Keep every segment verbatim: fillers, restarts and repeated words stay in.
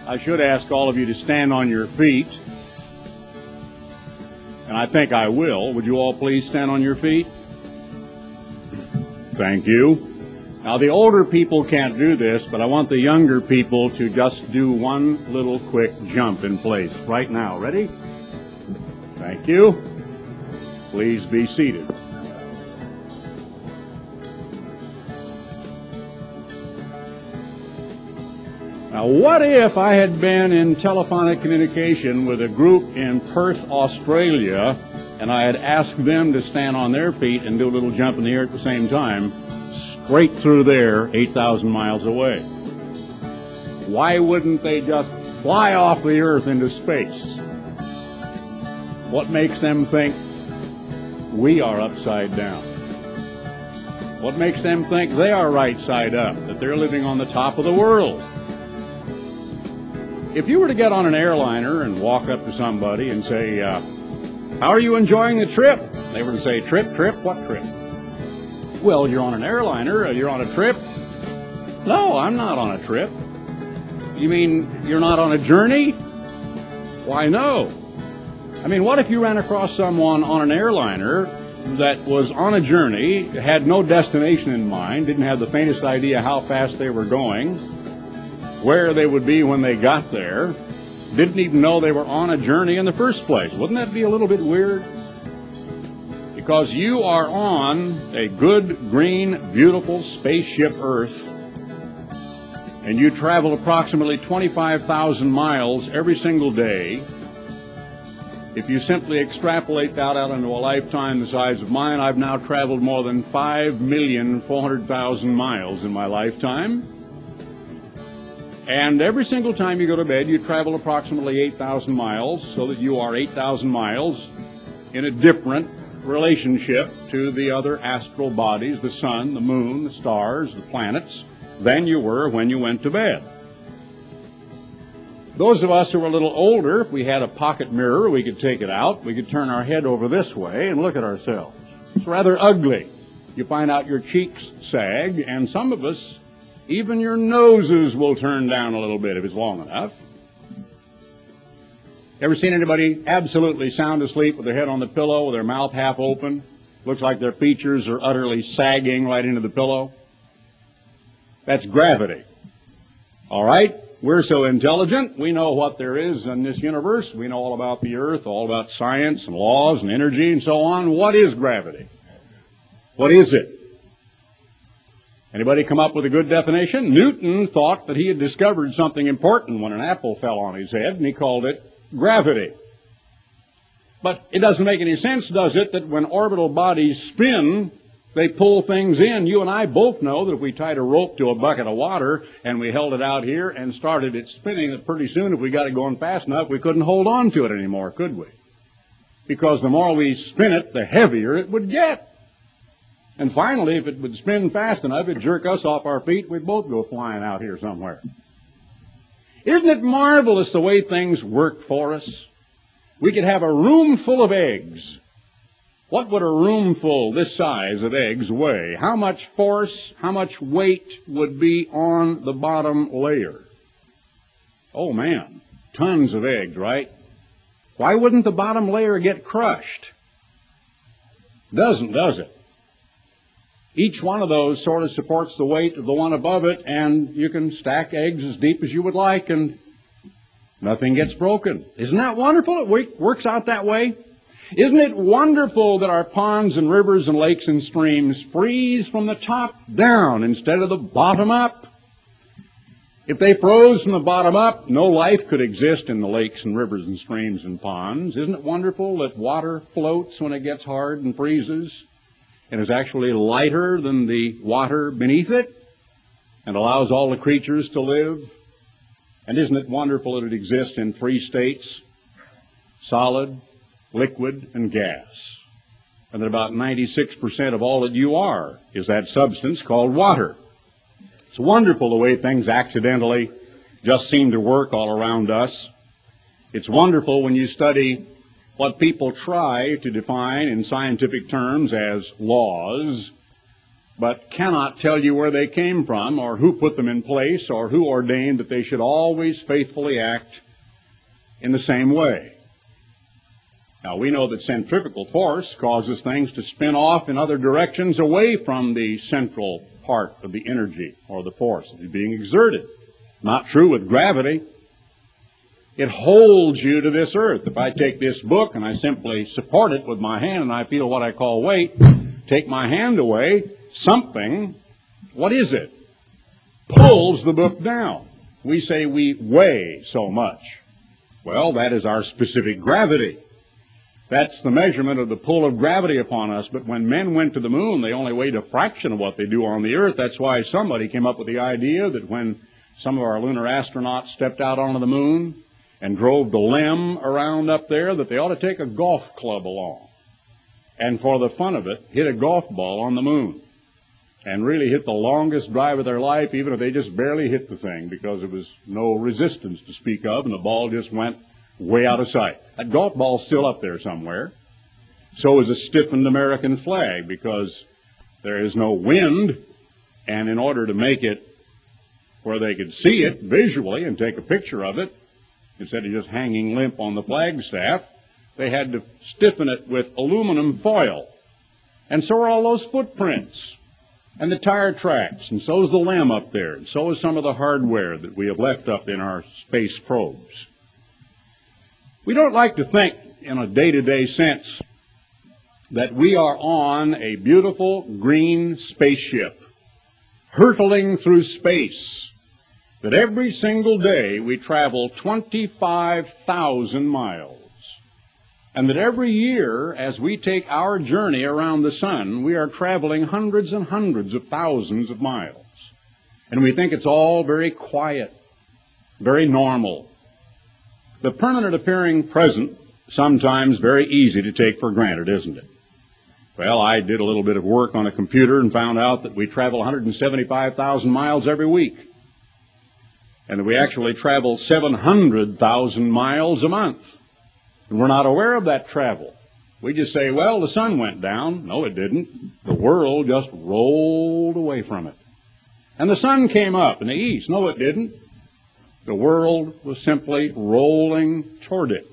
I should ask all of you to stand on your feet. And I think I will. Would you all please stand on your feet? Thank you. Now, the older people can't do this, but I want the younger people to just do one little quick jump in place right now. Ready? Thank you. Please be seated. Now, what if I had been in telephonic communication with a group in Perth, Australia, and I had asked them to stand on their feet and do a little jump in the air at the same time, straight through there, eight thousand miles away? Why wouldn't they just fly off the Earth into space? What makes them think we are upside down? What makes them think they are right side up, that they're living on the top of the world? If you were to get on an airliner and walk up to somebody and say, uh, how are you enjoying the trip? They were to say, trip, trip, what trip? Well, you're on an airliner, uh, you're on a trip. No, I'm not on a trip. You mean you're not on a journey? Why, no. I mean, what if you ran across someone on an airliner that was on a journey, had no destination in mind, didn't have the faintest idea how fast they were going, where they would be when they got there, didn't even know they were on a journey in the first place? Wouldn't that be a little bit weird? Because you are on a good, green, beautiful spaceship Earth, and you travel approximately twenty-five thousand miles every single day. If you simply extrapolate that out into a lifetime the size of mine, I've now traveled more than five million four hundred thousand miles in my lifetime. And every single time you go to bed, you travel approximately eight thousand miles, so that you are eight thousand miles in a different relationship to the other astral bodies, the sun, the moon, the stars, the planets, than you were when you went to bed. Those of us who are a little older, if we had a pocket mirror, we could take it out, we could turn our head over this way and look at ourselves. It's rather ugly. You find out your cheeks sag, and some of us, even your noses will turn down a little bit if it's long enough. Ever seen anybody absolutely sound asleep with their head on the pillow, with their mouth half open? Looks like their features are utterly sagging right into the pillow. That's gravity. All right? We're so intelligent, we know what there is in this universe. We know all about the Earth, all about science and laws and energy and so on. What is gravity? What is it? Anybody come up with a good definition? Newton thought that he had discovered something important when an apple fell on his head, and he called it gravity. But it doesn't make any sense, does it, that when orbital bodies spin, they pull things in. You and I both know that if we tied a rope to a bucket of water and we held it out here and started it spinning, that pretty soon, if we got it going fast enough, we couldn't hold on to it anymore, could we? Because the more we spin it, the heavier it would get. And finally, if it would spin fast enough, it'd jerk us off our feet, we'd both go flying out here somewhere. Isn't it marvelous the way things work for us? We could have a room full of eggs. What would a room full this size of eggs weigh? How much force, how much weight would be on the bottom layer? Oh man, tons of eggs, right? Why wouldn't the bottom layer get crushed? Doesn't, does it? Each one of those sort of supports the weight of the one above it, and you can stack eggs as deep as you would like, and nothing gets broken. Isn't that wonderful? It works out that way. Isn't it wonderful that our ponds and rivers and lakes and streams freeze from the top down instead of the bottom up? If they froze from the bottom up, no life could exist in the lakes and rivers and streams and ponds. Isn't it wonderful that water floats when it gets hard and freezes, and is actually lighter than the water beneath it, and allows all the creatures to live? And isn't it wonderful that it exists in three states, solid, liquid, and gas, and that about ninety-six percent of all that you are is that substance called water? It's wonderful the way things accidentally just seem to work all around us. It's wonderful when you study what people try to define in scientific terms as laws, but cannot tell you where they came from or who put them in place or who ordained that they should always faithfully act in the same way. Now, we know that centrifugal force causes things to spin off in other directions away from the central part of the energy or the force that is being exerted. Not true with gravity. It holds you to this earth. If I take this book and I simply support it with my hand and I feel what I call weight, take my hand away, something, what is it? Pulls the book down. We say we weigh so much. Well, that is our specific gravity. That's the measurement of the pull of gravity upon us. But when men went to the moon, they only weighed a fraction of what they do on the earth. That's why somebody came up with the idea that when some of our lunar astronauts stepped out onto the moon and drove the LEM around up there, that they ought to take a golf club along and, for the fun of it, hit a golf ball on the moon and really hit the longest drive of their life, even if they just barely hit the thing, because there was no resistance to speak of and the ball just went way out of sight. That golf ball's still up there somewhere. So is a stiffened American flag, because there is no wind, and in order to make it where they could see it visually and take a picture of it, instead of just hanging limp on the flagstaff, they had to stiffen it with aluminum foil. And so are all those footprints and the tire tracks, and so is the LEM up there, and so is some of the hardware that we have left up in our space probes. We don't like to think in a day-to-day sense that we are on a beautiful green spaceship hurtling through space, that every single day we travel twenty-five thousand miles, and that every year as we take our journey around the sun, we are traveling hundreds and hundreds of thousands of miles. And we think it's all very quiet, very normal. The permanent appearing present, sometimes very easy to take for granted, isn't it? Well, I did a little bit of work on a computer and found out that we travel one hundred seventy-five thousand miles every week, and that we actually travel seven hundred thousand miles a month. And we're not aware of that travel. We just say, well, the sun went down. No, it didn't. The world just rolled away from it. And the sun came up in the east. No, it didn't. The world was simply rolling toward it.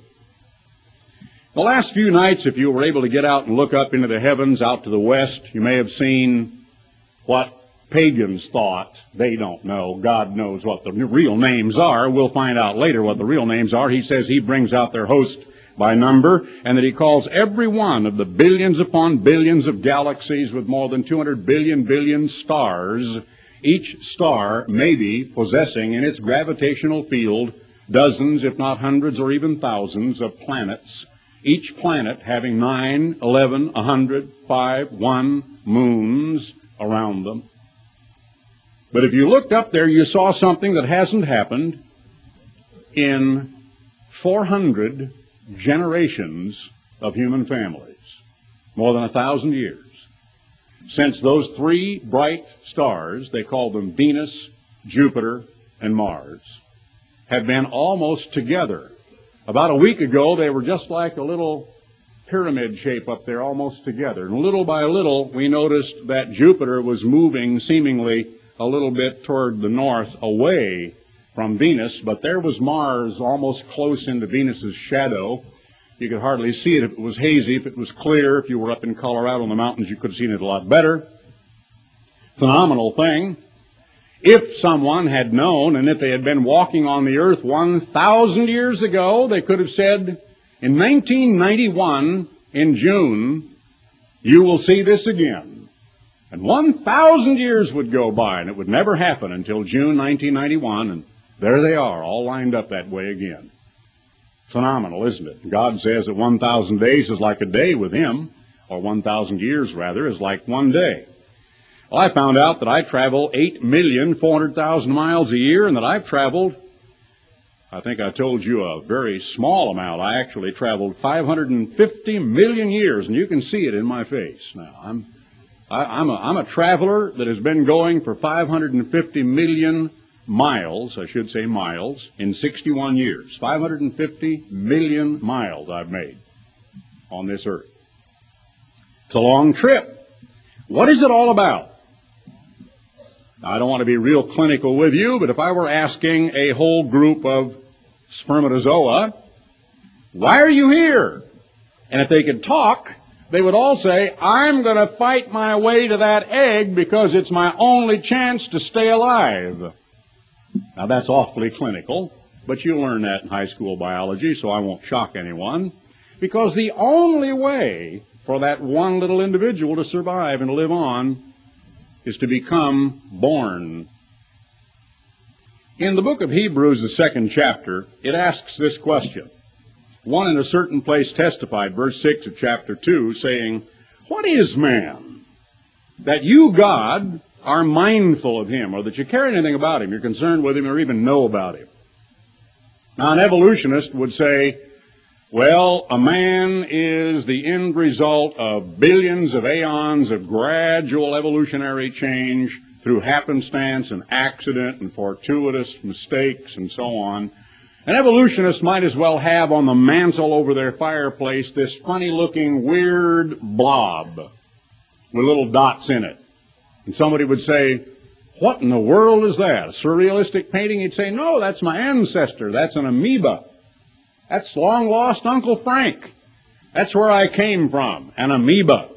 The last few nights, if you were able to get out and look up into the heavens, out to the west, you may have seen what pagans thought. They don't know. God knows what the real names are. We'll find out later what the real names are. He says he brings out their host by number, and that he calls every one of the billions upon billions of galaxies with more than two hundred billion billion stars, each star maybe possessing in its gravitational field dozens, if not hundreds or even thousands of planets, each planet having nine, eleven, a hundred, five, one moons around them. But if you looked up there, you saw something that hasn't happened in four hundred generations of human families, more than a thousand years. Since those three bright stars, they call them Venus, Jupiter, and Mars, have been almost together. About a week ago, they were just like a little pyramid shape up there, almost together. And little by little, we noticed that Jupiter was moving seemingly a little bit toward the north, away from Venus, but there was Mars almost close into Venus's shadow. You could hardly see it if it was hazy. If it was clear, if you were up in Colorado in the mountains, you could have seen it a lot better. Phenomenal thing. If someone had known, and if they had been walking on the earth one thousand years ago, they could have said, in nineteen ninety-one, in June, you will see this again. And one thousand years would go by, and it would never happen until June nineteen ninety-one, and there they are, all lined up that way again. Phenomenal, isn't it? God says that one thousand days is like a day with him, or one thousand years, rather, is like one day. Well, I found out that I travel eight million four hundred thousand miles a year, and that I've traveled, I think I told you a very small amount. I actually traveled five hundred fifty million years, and you can see it in my face. Now, I'm, I, I'm, a, I'm a traveler that has been going for five hundred fifty million miles, I should say miles, in sixty-one years. five hundred fifty million miles I've made on this earth. It's a long trip. What is it all about? Now, I don't want to be real clinical with you, but if I were asking a whole group of spermatozoa, why are you here? And if they could talk, they would all say, I'm going to fight my way to that egg because it's my only chance to stay alive. Now, that's awfully clinical, but you learn that in high school biology, so I won't shock anyone. Because the only way for that one little individual to survive and live on is to become born. In the book of Hebrews, the second chapter, it asks this question. One in a certain place testified, verse six of chapter two, saying, what is man, that you, God, are mindful of him, or that you care anything about him, you're concerned with him, or even know about him? Now, an evolutionist would say, well, a man is the end result of billions of aeons of gradual evolutionary change through happenstance and accident and fortuitous mistakes and so on. An evolutionist might as well have on the mantle over their fireplace this funny-looking weird blob with little dots in it. And somebody would say, what in the world is that? A surrealistic painting? He'd say, no, that's my ancestor. That's an amoeba. That's long-lost Uncle Frank. That's where I came from, an amoeba.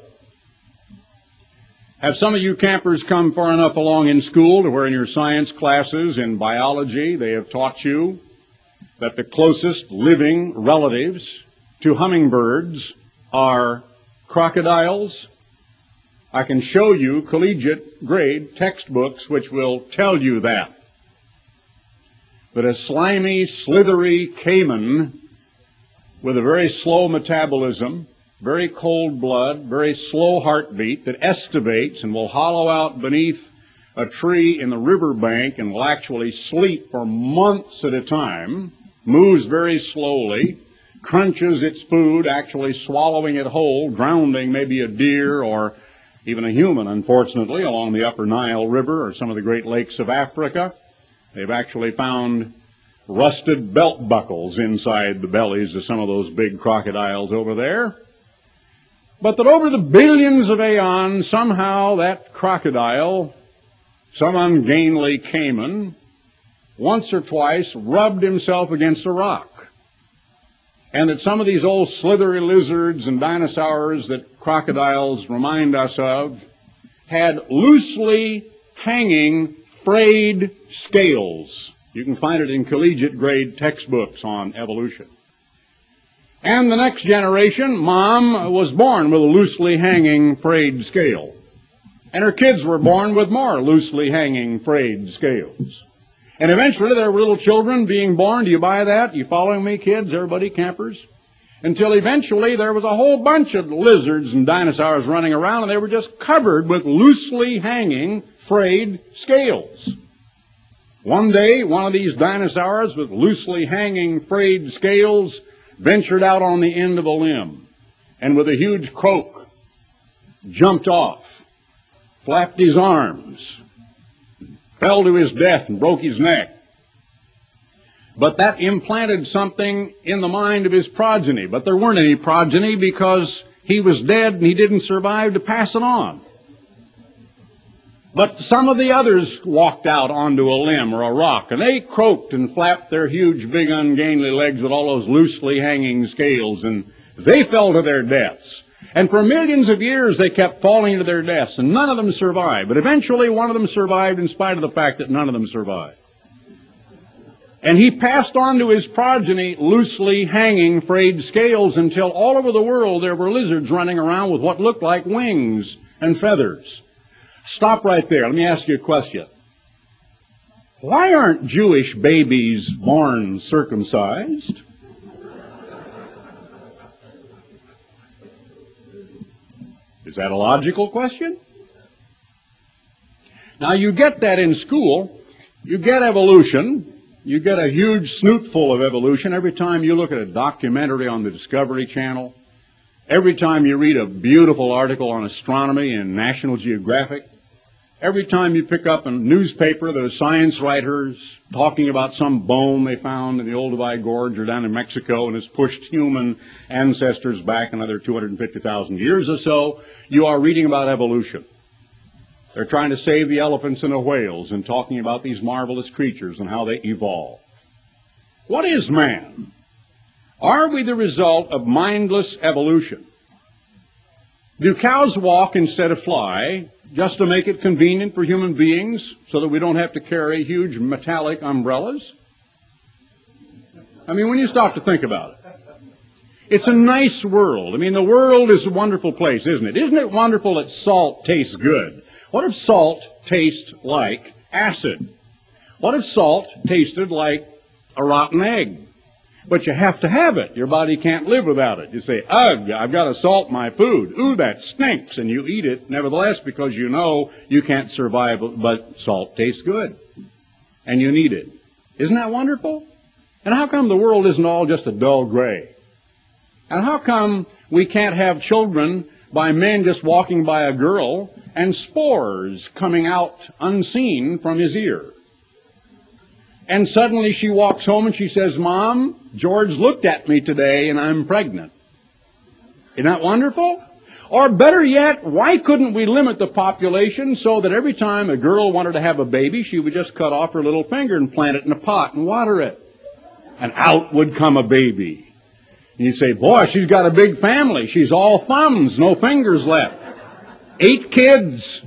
Have some of you campers come far enough along in school to where in your science classes in biology they have taught you that the closest living relatives to hummingbirds are crocodiles? I can show you collegiate grade textbooks which will tell you that. That a slimy, slithery caiman with a very slow metabolism, very cold blood, very slow heartbeat that estivates and will hollow out beneath a tree in the riverbank and will actually sleep for months at a time, moves very slowly, crunches its food, actually swallowing it whole, drowning maybe a deer or even a human, unfortunately, along the upper Nile River or some of the great lakes of Africa. They've actually found rusted belt buckles inside the bellies of some of those big crocodiles over there. But that over the billions of aeons, somehow that crocodile, some ungainly caiman, once or twice rubbed himself against a rock. And that some of these old slithery lizards and dinosaurs that crocodiles remind us of had loosely hanging frayed scales. You can find it in collegiate grade textbooks on evolution. And the next generation, Mom was born with a loosely hanging frayed scale. And her kids were born with more loosely hanging frayed scales. And eventually there were little children being born. Do you buy that? You following me, kids? Everybody, campers? Until eventually there was a whole bunch of lizards and dinosaurs running around, and they were just covered with loosely hanging frayed scales. One day, one of these dinosaurs with loosely hanging frayed scales ventured out on the end of a limb, and with a huge croak, jumped off, flapped his arms, fell to his death and broke his neck. But that implanted something in the mind of his progeny. But there weren't any progeny because he was dead and he didn't survive to pass it on. But some of the others walked out onto a limb or a rock, and they croaked and flapped their huge, big, ungainly legs with all those loosely hanging scales, and they fell to their deaths. And for millions of years they kept falling to their deaths, and none of them survived. But eventually one of them survived in spite of the fact that none of them survived. And he passed on to his progeny loosely hanging frayed scales until all over the world there were lizards running around with what looked like wings and feathers. Stop right there. Let me ask you a question. Why aren't Jewish babies born circumcised? Is that a logical question? Now, you get that in school. You get evolution. You get a huge snootful of evolution every time you look at a documentary on the Discovery Channel, every time you read a beautiful article on astronomy in National Geographic, every time you pick up a newspaper that a science writer's talking about some bone they found in the Olduvai Gorge or down in Mexico and has pushed human ancestors back another two hundred fifty thousand years or so, you are reading about evolution. They're trying to save the elephants and the whales and talking about these marvelous creatures and how they evolve. What is man? Are we the result of mindless evolution? Do cows walk instead of fly just to make it convenient for human beings so that we don't have to carry huge metallic umbrellas? I mean, when you stop to think about it, it's a nice world. I mean, the world is a wonderful place, isn't it? Isn't it wonderful that salt tastes good? What if salt tastes like acid? What if salt tasted like a rotten egg? But you have to have it. Your body can't live without it. You say, ugh, I've got to salt my food. Ooh, that stinks. And you eat it, nevertheless, because you know you can't survive, but salt tastes good. And you need it. Isn't that wonderful? And how come the world isn't all just a dull gray? And how come we can't have children by men just walking by a girl and spores coming out unseen from his ear? And suddenly she walks home and she says, Mom, George looked at me today and I'm pregnant. Isn't that wonderful? Or better yet, why couldn't we limit the population so that every time a girl wanted to have a baby, she would just cut off her little finger and plant it in a pot and water it? And out would come a baby. And you'd say, boy, she's got a big family. She's all thumbs, no fingers left. Eight kids.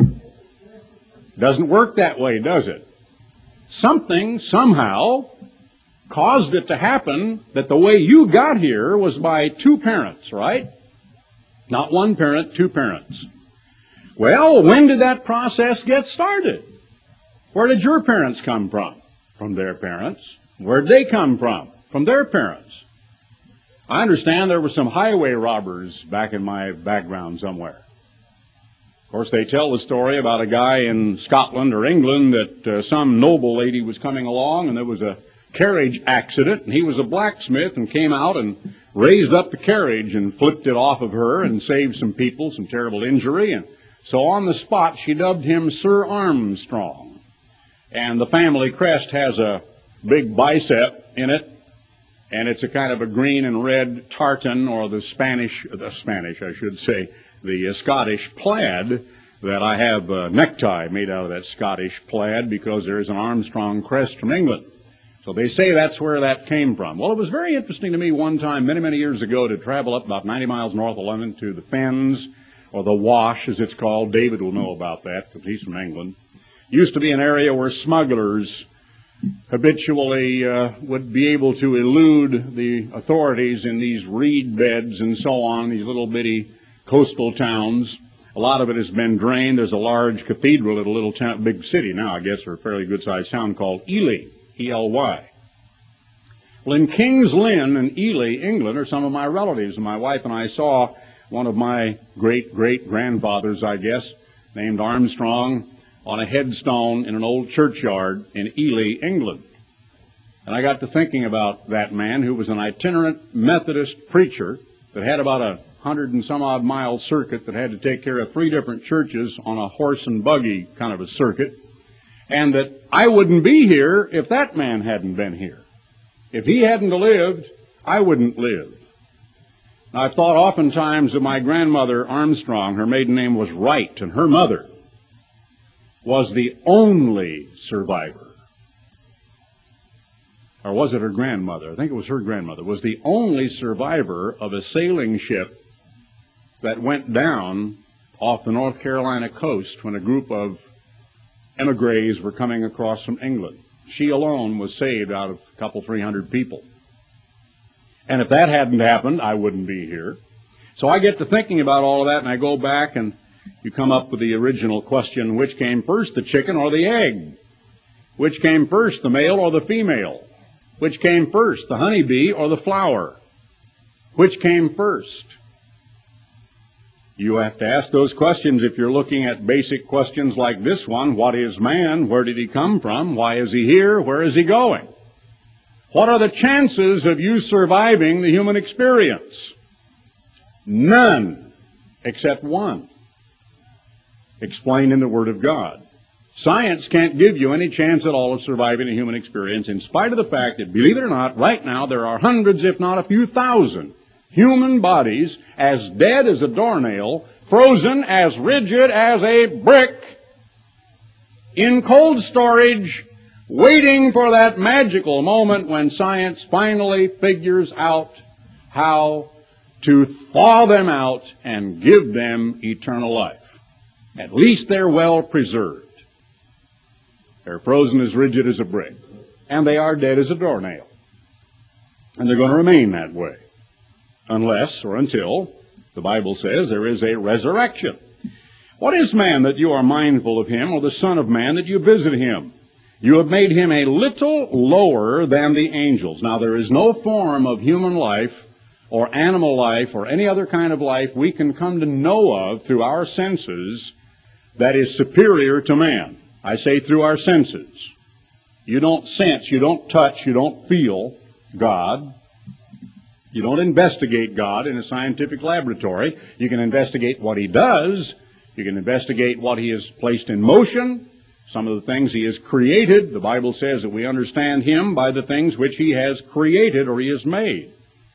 Doesn't work that way, does it? Something, somehow, caused it to happen that the way you got here was by two parents, right? Not one parent, two parents. Well, when did that process get started? Where did your parents come from? From their parents. Where'd they come from? From their parents. I understand there were some highway robbers back in my background somewhere. Of course, they tell the story about a guy in Scotland or England that uh, some noble lady was coming along and there was a carriage accident, and he was a blacksmith and came out and raised up the carriage and flipped it off of her and saved some people some terrible injury. And so on the spot, she dubbed him Sir Armstrong. And the family crest has a big bicep in it, and it's a kind of a green and red tartan, or the Spanish, the Spanish, I should say, the uh, Scottish plaid, that I have a necktie made out of that Scottish plaid because there is an Armstrong crest from England. So they say that's where that came from. Well, it was very interesting to me one time, many, many years ago, to travel up about ninety miles north of London to the Fens, or the Wash, as it's called. David will know about that because he's from England. It used to be an area where smugglers habitually uh, would be able to elude the authorities in these reed beds and so on, these little bitty coastal towns. A lot of it has been drained. There's a large cathedral at a little town, big city now, I guess, or a fairly good-sized town called Ely, E L Y. Well, in King's Lynn and Ely, England, are some of my relatives. And my wife and I saw one of my great-great-grandfathers, I guess, named Armstrong, on a headstone in an old churchyard in Ely, England. And I got to thinking about that man, who was an itinerant Methodist preacher that had about a hundred and some odd mile circuit that had to take care of three different churches on a horse and buggy kind of a circuit, and that I wouldn't be here if that man hadn't been here. If he hadn't lived, I wouldn't live. Now, I've thought oftentimes of my grandmother Armstrong. Her maiden name was Wright, and her mother was the only survivor. Or was it her grandmother? I think it was her grandmother. Was the only survivor of a sailing ship that went down off the North Carolina coast when a group of emigres were coming across from England. She alone was saved out of a couple, three hundred people. And if that hadn't happened, I wouldn't be here. So I get to thinking about all of that, and I go back and you come up with the original question, which came first, the chicken or the egg? Which came first, the male or the female? Which came first, the honeybee or the flower? Which came first? You have to ask those questions if you're looking at basic questions like this one. What is man? Where did he come from? Why is he here? Where is he going? What are the chances of you surviving the human experience? None, except one, explained in the Word of God. Science can't give you any chance at all of surviving the human experience, in spite of the fact that, believe it or not, right now there are hundreds, if not a few thousand, human bodies as dead as a doornail, frozen as rigid as a brick in cold storage, waiting for that magical moment when science finally figures out how to thaw them out and give them eternal life. At least they're well preserved. They're frozen as rigid as a brick, and they are dead as a doornail. And they're going to remain that way, unless or until the Bible says there is a resurrection. What is man that you are mindful of him, or the Son of Man that you visit him? You have made him a little lower than the angels. Now, there is no form of human life or animal life or any other kind of life we can come to know of through our senses that is superior to man. I say through our senses. You don't sense, you don't touch, you don't feel God. You don't investigate God in a scientific laboratory. You can investigate what he does. You can investigate what he has placed in motion. Some of the things he has created. The Bible says that we understand him by the things which he has created or he has made.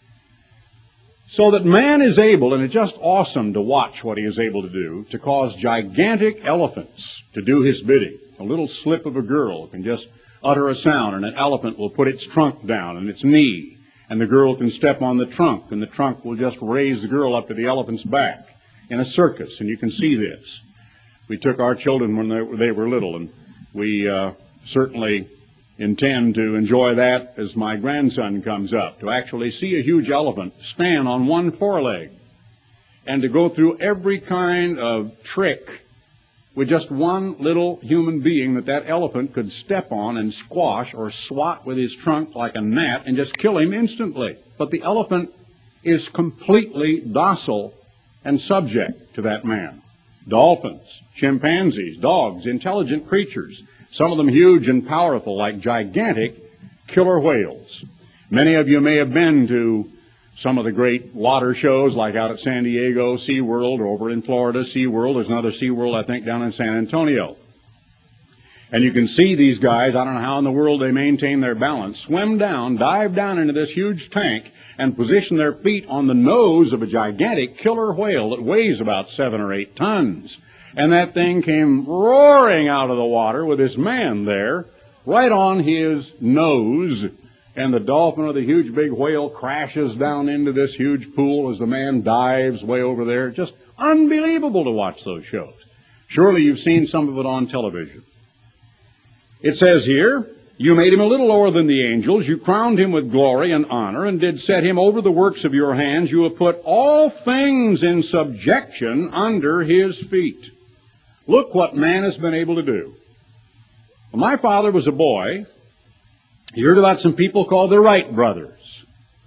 So that man is able, and it's just awesome to watch what he is able to do, to cause gigantic elephants to do his bidding. A little slip of a girl can just utter a sound, and an elephant will put its trunk down and its knee, and the girl can step on the trunk, and the trunk will just raise the girl up to the elephant's back in a circus, and you can see this. We took our children when they were, they were little, and we uh, certainly intend to enjoy that as my grandson comes up, to actually see a huge elephant stand on one foreleg and to go through every kind of trick with just one little human being that that elephant could step on and squash or swat with his trunk like a gnat and just kill him instantly. But the elephant is completely docile and subject to that man. Dolphins, chimpanzees, dogs, intelligent creatures, some of them huge and powerful like gigantic killer whales. Many of you may have been to some of the great water shows like out at San Diego, SeaWorld, or over in Florida, SeaWorld. There's another SeaWorld, I think, down in San Antonio. And you can see these guys, I don't know how in the world they maintain their balance, swim down, dive down into this huge tank, and position their feet on the nose of a gigantic killer whale that weighs about seven or eight tons. And that thing came roaring out of the water with this man there, right on his nose. And the dolphin or the huge big whale crashes down into this huge pool as the man dives way over there. Just unbelievable to watch those shows. Surely you've seen some of it on television. It says here, you made him a little lower than the angels. You crowned him with glory and honor and did set him over the works of your hands. You have put all things in subjection under his feet. Look what man has been able to do. When my father was a boy, he heard about some people called the Wright brothers.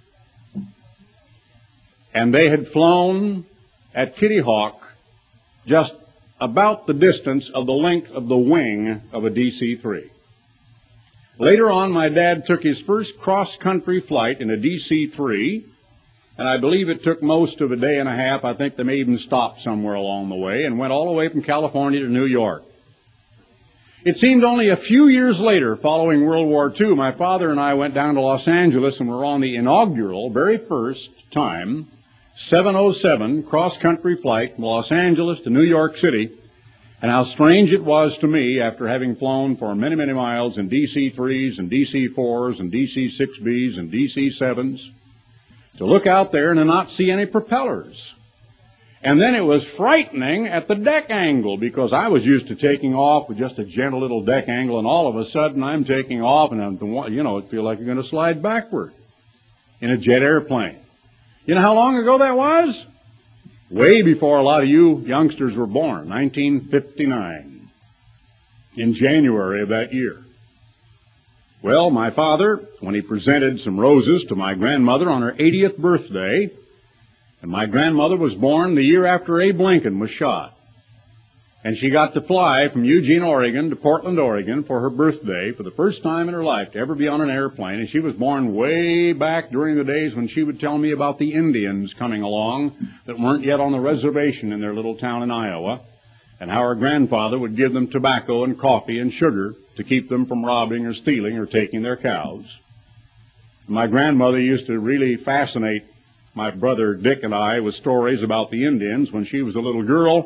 And they had flown at Kitty Hawk just about the distance of the length of the wing of a D C three. Later on, my dad took his first cross-country flight in a D C three, and I believe it took most of a day and a half. I think they may even stop somewhere along the way, and went all the way from California to New York. It seemed only a few years later, following World War Two, my father and I went down to Los Angeles and were on the inaugural, very first time, seven oh seven cross-country flight from Los Angeles to New York City. And how strange it was to me, after having flown for many, many miles in D C threes and D C fours and D C six Bs and D C sevens, to look out there and to not see any propellers. And then it was frightening at the deck angle, because I was used to taking off with just a gentle little deck angle, and all of a sudden I'm taking off and I'm, you know, it feels like you're going to slide backward in a jet airplane. You know how long ago that was? Way before a lot of you youngsters were born, nineteen fifty-nine, in January of that year. Well, my father, when he presented some roses to my grandmother on her eightieth birthday, and my grandmother was born the year after Abe Lincoln was shot, and she got to fly from Eugene, Oregon to Portland, Oregon for her birthday for the first time in her life to ever be on an airplane. And she was born way back during the days when she would tell me about the Indians coming along that weren't yet on the reservation in their little town in Iowa, and how her grandfather would give them tobacco and coffee and sugar to keep them from robbing or stealing or taking their cows. My grandmother used to really fascinate my brother Dick and I with stories about the Indians when she was a little girl.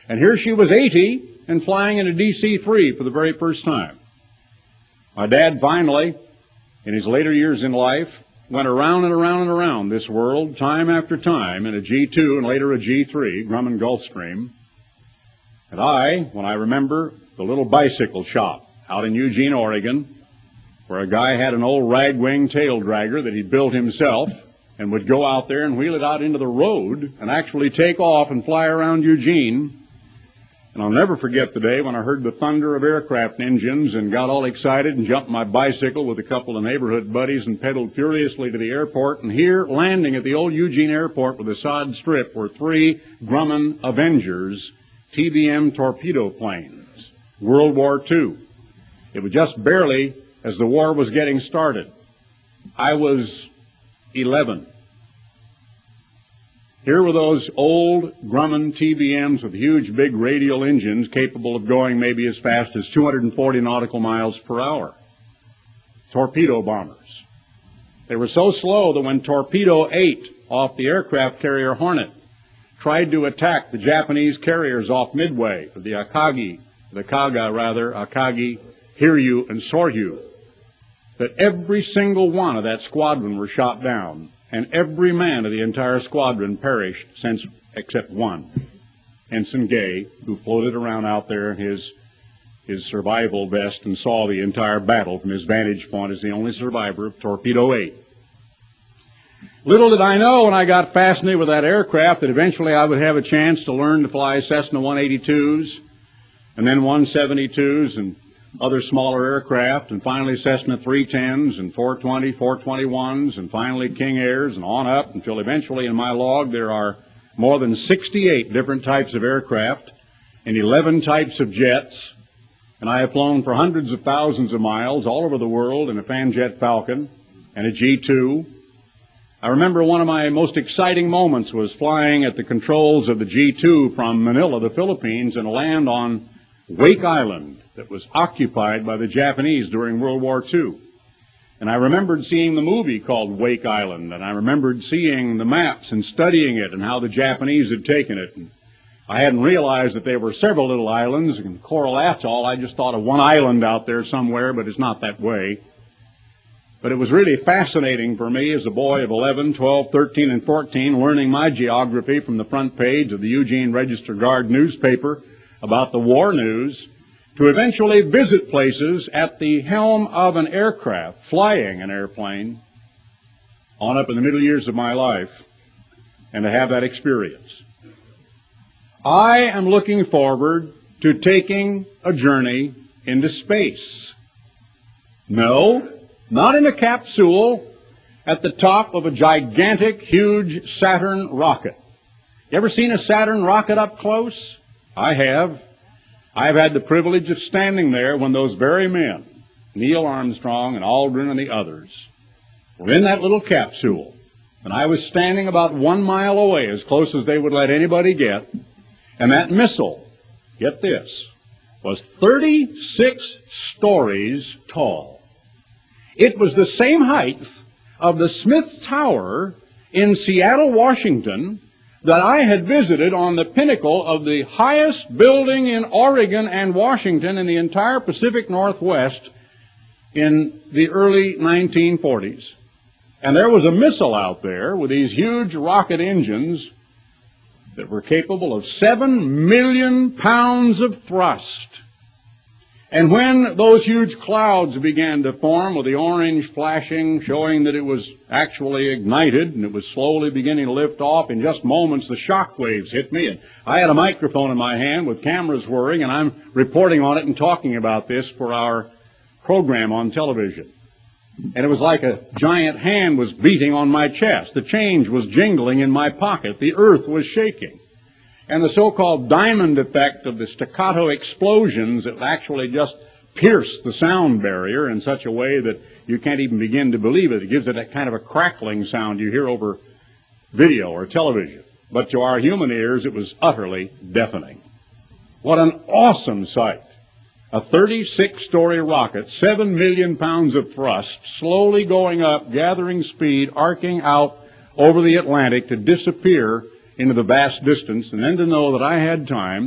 And here she was eighty and flying in a D C three for the very first time. My dad finally, in his later years in life, went around and around and around this world time after time in a G two and later a G three, Grumman Gulfstream. And I, when I remember the little bicycle shop out in Eugene, Oregon, where a guy had an old ragwing tail dragger that he'd built himself and would go out there and wheel it out into the road and actually take off and fly around Eugene. And I'll never forget the day when I heard the thunder of aircraft engines and got all excited and jumped my bicycle with a couple of neighborhood buddies and pedaled furiously to the airport. And here, landing at the old Eugene airport with a sod strip, were three Grumman Avengers T B M torpedo planes, World War Two. It was just barely as the war was getting started. I was eleven. Here were those old Grumman T B Ms with huge big radial engines capable of going maybe as fast as two hundred forty nautical miles per hour. Torpedo bombers. They were so slow that when Torpedo eight off the aircraft carrier Hornet tried to attack the Japanese carriers off Midway, the Akagi, the Kaga rather, Akagi, Hiryu, and Soryu, that every single one of that squadron were shot down, and every man of the entire squadron perished since except one, Ensign Gay, who floated around out there in his his survival vest and saw the entire battle from his vantage point as the only survivor of Torpedo eight. Little did I know when I got fascinated with that aircraft that eventually I would have a chance to learn to fly Cessna one eighty-twos and then one seventy-twos and other smaller aircraft, and finally Cessna three tens and four twenty, four twenty-ones, and finally King Airs, and on up until eventually in my log there are more than sixty-eight different types of aircraft and eleven types of jets, and I have flown for hundreds of thousands of miles all over the world in a Fanjet Falcon and a G two. I remember one of my most exciting moments was flying at the controls of the G two from Manila, the Philippines, and land on Wake Island that was occupied by the Japanese during World War Two. And I remembered seeing the movie called Wake Island, and I remembered seeing the maps and studying it and how the Japanese had taken it. And I hadn't realized that there were several little islands in Coral Atoll. I just thought of one island out there somewhere, but it's not that way. But it was really fascinating for me as a boy of eleven, twelve, thirteen, and fourteen, learning my geography from the front page of the Eugene Register-Guard newspaper about the war news, to eventually visit places at the helm of an aircraft, flying an airplane, on up in the middle years of my life, and to have that experience. I am looking forward to taking a journey into space. No, not in a capsule at the top of a gigantic, huge Saturn rocket. You ever seen a Saturn rocket up close? I have. I've had the privilege of standing there when those very men, Neil Armstrong and Aldrin and the others, were in that little capsule. And I was standing about one mile away, as close as they would let anybody get. And that missile, get this, was thirty-six stories tall. It was the same height of the Smith Tower in Seattle, Washington, that I had visited on the pinnacle of the highest building in Oregon and Washington in the entire Pacific Northwest in the early nineteen forties. And there was a missile out there with these huge rocket engines that were capable of seven million pounds of thrust. And when those huge clouds began to form with the orange flashing, showing that it was actually ignited and it was slowly beginning to lift off, in just moments the shock waves hit me. And I had a microphone in my hand with cameras whirring, and I'm reporting on it and talking about this for our program on television. And it was like a giant hand was beating on my chest. The change was jingling in my pocket. The earth was shaking. And the so-called diamond effect of the staccato explosions that actually just pierced the sound barrier in such a way that you can't even begin to believe it. It gives it a kind of a crackling sound you hear over video or television. But to our human ears, it was utterly deafening. What an awesome sight. A thirty-six story rocket, seven million pounds of thrust, slowly going up, gathering speed, arcing out over the Atlantic to disappear into the vast distance, and then to know that I had time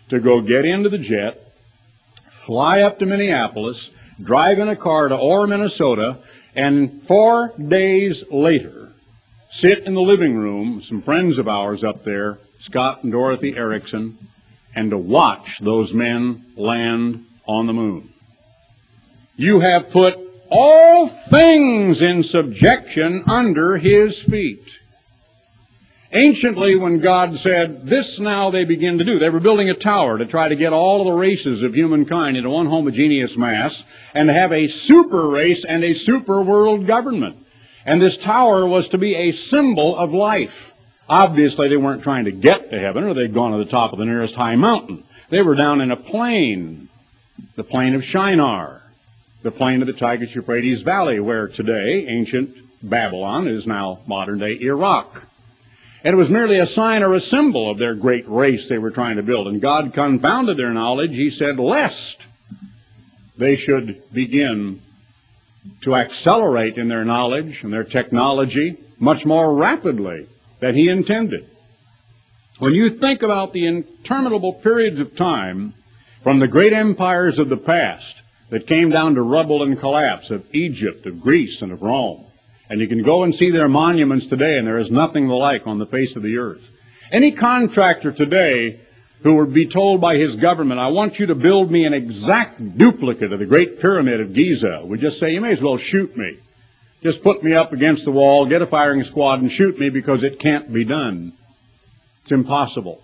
to go get into the jet, fly up to Minneapolis, drive in a car to Orr, Minnesota, and four days later sit in the living room, some friends of ours up there, Scott and Dorothy Erickson, and to watch those men land on the moon. You have put all things in subjection under his feet. Anciently, when God said, this now they begin to do, they were building a tower to try to get all of the races of humankind into one homogeneous mass and to have a super race and a super world government. And this tower was to be a symbol of life. Obviously, they weren't trying to get to heaven, or they'd gone to the top of the nearest high mountain. They were down in a plain, the plain of Shinar, the plain of the Tigris-Euphrates Valley, where today ancient Babylon is now modern-day Iraq. And it was merely a sign or a symbol of their great race they were trying to build. And God confounded their knowledge. He said, lest they should begin to accelerate in their knowledge and their technology much more rapidly than he intended. When you think about the interminable periods of time from the great empires of the past that came down to rubble and collapse of Egypt, of Greece, and of Rome, and you can go and see their monuments today, and there is nothing the like on the face of the earth. Any contractor today who would be told by his government, I want you to build me an exact duplicate of the Great Pyramid of Giza, would just say, you may as well shoot me. Just put me up against the wall, get a firing squad, and shoot me, because it can't be done. It's impossible.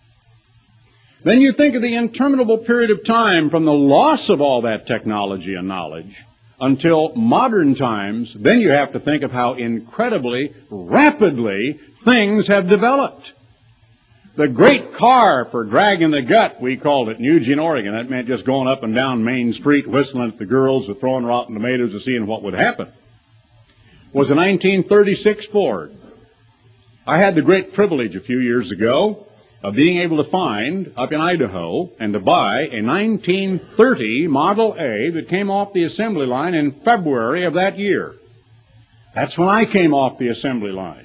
Then you think of the interminable period of time from the loss of all that technology and knowledge until modern times. Then you have to think of how incredibly, rapidly things have developed. The great car for dragging the gut, we called it in Eugene, Oregon. That meant just going up and down Main Street, whistling at the girls or throwing rotten tomatoes and seeing what would happen. Was a nineteen thirty-six Ford. I had the great privilege a few years ago of being able to find up in Idaho and to buy a nineteen thirty Model A that came off the assembly line in February of that year. That's when I came off the assembly line.